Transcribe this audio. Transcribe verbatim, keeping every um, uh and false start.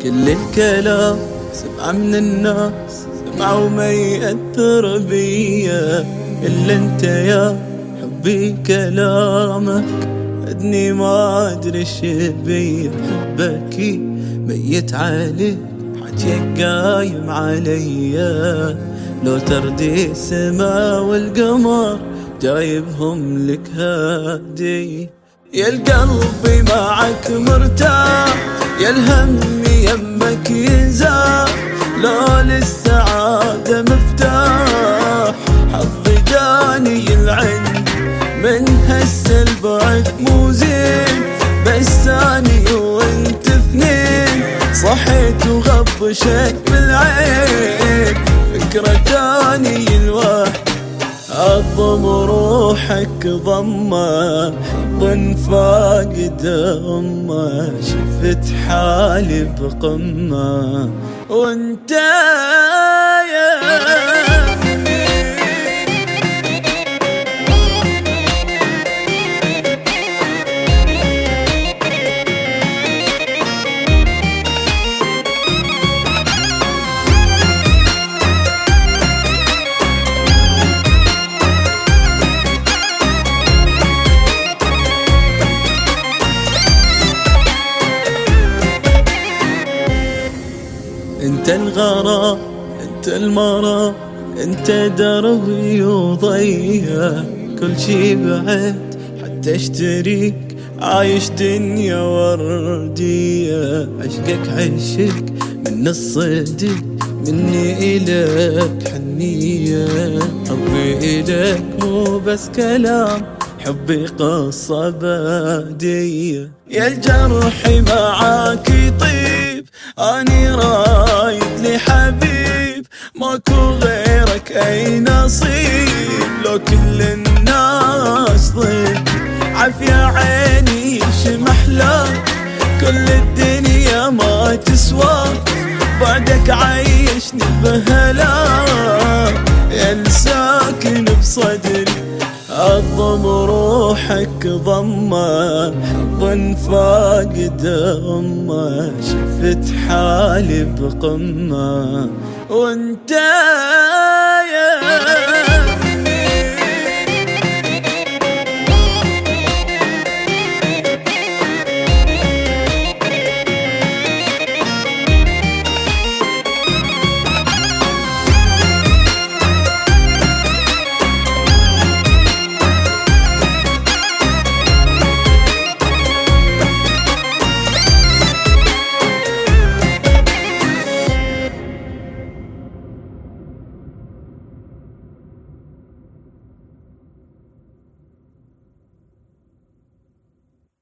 كل الكلام سمع من الناس، سمع وما يأثر بيا إلا انت يا حبي كلامك أدني ما أدري ايش بيا. حبك ميت عليك حجيك قايم عليا، لو تردي السما والقمر جايبهم لك هادي. يا القلب معك مرتاح، يا الهم يمك ينزاح، لو للسعادة مفتاح حظي جاني العند من هسه البعد مو زين، بس ثاني وانت اثنين صحيت وغبشك بالعين، فكرة تاني الواحد أضم روحك ضمه، حب فاقد أمه شفت حالي بقمه وانت يا انت الغرام، انت المرام، انت دربي وضيا، كل شي بعد حتى اشتريك عايش دنيا وردية. عشقك عشق من الصدق مني إلك حنية، حبي إلك مو بس كلام، حبي قصة بادية. يا الجرح معاك يطيب أني رايد لي حبيب، ماكو غيرك أي نصيب، لو كل الناس ضد عافية عيني شمحلاك، كل الدنيا ما تسوى بعدك عايشني بهلاك. يا الساكن بصدري أضم روحك ضمه، حب فاقد أمه شفت حالي بقمه وانت يا